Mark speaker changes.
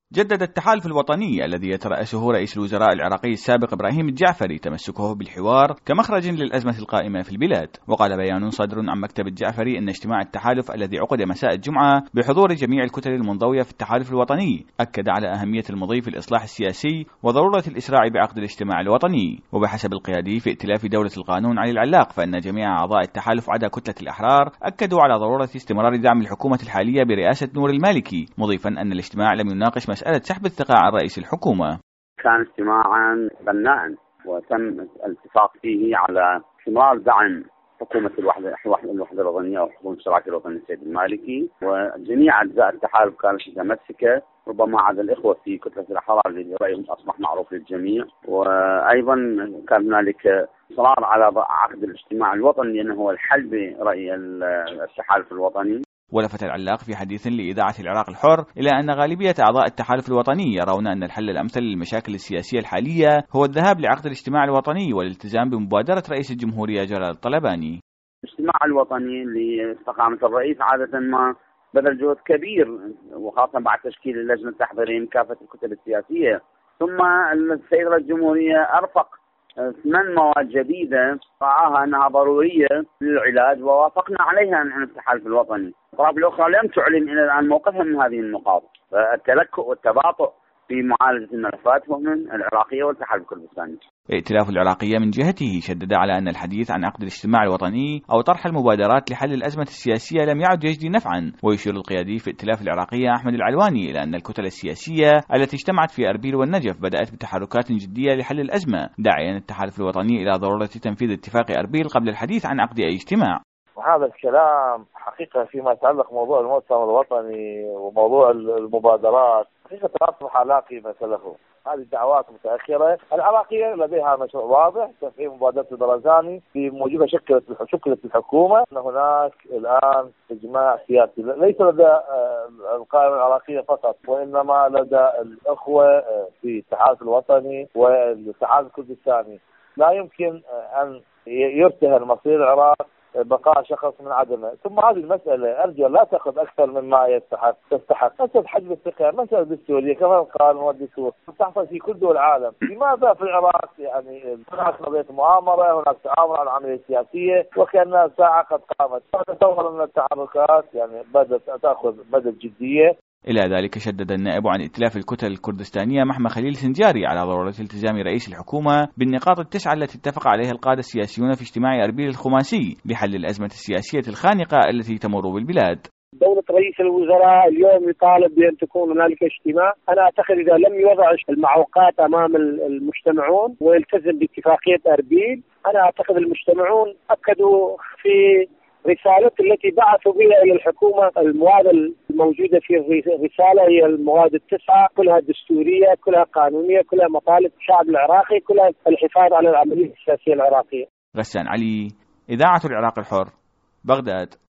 Speaker 1: جدد التحالف الوطني الذي يترأسه رئيس الوزراء العراقي السابق إبراهيم الجعفري تمسكه بالحوار كمخرج للأزمة القائمة في البلاد. وقال بيان صادر عن مكتب الجعفري أن اجتماع التحالف الذي عقد مساء الجمعة بحضور جميع الكتل المنضوية في التحالف الوطني أكد على أهمية المضي في الإصلاح السياسي وضرورة الإسراع بعقد الاجتماع الوطني. وبحسب القيادي في ائتلاف دولة القانون علي العلاق فإن جميع أعضاء التحالف عدا كتلة الأحرار أكدوا على ضرورة استمرار دعم الحكومة الحالية برئاسة نور المالكي، مضيفا أن الاجتماع لم يناقش مسألة سحب الثقة عن رئيس الحكومة.
Speaker 2: كان اجتماعا بناء وتم الاتفاق فيه على استمرار دعم حكومة الوحدة الوطنية أو حكومة الشراكة الوطنية السيد المالكي، وجميع أجزاء التحالف كانت متمسكة ربما عدا الإخوة في كتلة الأحرار اللي رأيهم أصبح معروف للجميع. وأيضا كان هنالك إصرار على عقد الاجتماع الوطني لأنه هو الحل برأي التحالف الوطني.
Speaker 1: ولفت العلاق في حديث لإذاعة العراق الحر إلى أن غالبية أعضاء التحالف الوطني يرون أن الحل الأمثل للمشاكل السياسية الحالية هو الذهاب لعقد الاجتماع الوطني والالتزام بمبادرة رئيس الجمهورية جلال الطلباني.
Speaker 2: الاجتماع الوطني لاستقامة الرئيس عادة ما بذل جهد كبير وخاصة بعد تشكيل اللجنة التحضيرية من كافة الكتل السياسية، ثم السيد رئيس الجمهورية أرفق 8 مواد جديدة رآها أنها ضرورية للعلاج ووافقنا عليها عن التحالف الوطني. الأطراف الأخرى لم تعلن إلى الآن موقفها من هذه النقاط، فالتلكؤ والتباطؤ في معالجة الملفات هو من العراقية والتحالف الكردستاني.
Speaker 1: ائتلاف العراقية من جهته شدد على أن الحديث عن عقد الاجتماع الوطني أو طرح المبادرات لحل الأزمة السياسية لم يعد يجدي نفعا. ويشير القيادي في ائتلاف العراقية أحمد العلواني إلى أن الكتل السياسية التي اجتمعت في أربيل والنجف بدأت بتحركات جدية لحل الأزمة، داعيا التحالف الوطني إلى ضرورة تنفيذ اتفاق أربيل قبل الحديث عن عقد أي اجتماع.
Speaker 3: وهذا الكلام حقيقة فيما يتعلق موضوع المؤتمر الوطني وموضوع المبادرات حقيقة أصبح لاقي مثله. هذه دعوات متأخرة. العراقية لديها مشروع واضح تفعيل مبادرة البرزاني بموجبها شكلت الحكومة. أن هناك الآن اجماع سياسي ليس لدى القائمة العراقية فقط وإنما لدى الأخوة في التحالف الوطني والتحالف الكردستاني. لا يمكن أن يرتهن مصير العراق بقاء شخص من عدمه. ثم هذه المسألة أرجو لا تأخذ أكثر مما تستحق. مسألة حجب الثقة مسألة دستورية كما قال والدستور تحصل في كل دول العالم. لماذا في العراق يعني هناك قضية مؤامرة، هناك تعاون على العملية السياسية وكأنها ساعة قد قامت. نتصور أن التحركات يعني بدأت تأخذ جدية.
Speaker 1: إلى ذلك شدد النائب عن ائتلاف الكتل الكردستانية محمد خليل سنجاري على ضرورة التزام رئيس الحكومة بالنقاط ال9 التي اتفق عليها القادة السياسيون في اجتماع أربيل الخماسي لحل الأزمة السياسية الخانقة التي تمر بالبلاد.
Speaker 4: دولة رئيس الوزراء اليوم يطالب بأن تكون هنالك اجتماع. أنا أعتقد إذا لم يوضع المعوقات أمام المجتمعون ويلتزم باتفاقية أربيل، أنا أعتقد المجتمعون أكدوا في رسالة التي بعثوا بها إلى الحكومة. المواد الموجودة في الرسالة هي المواد 9 كلها دستورية كلها قانونية كلها مطالب الشعب العراقي كلها الحفاظ على العملية السياسية العراقية.
Speaker 1: غسان علي، إذاعة العراق الحر، بغداد.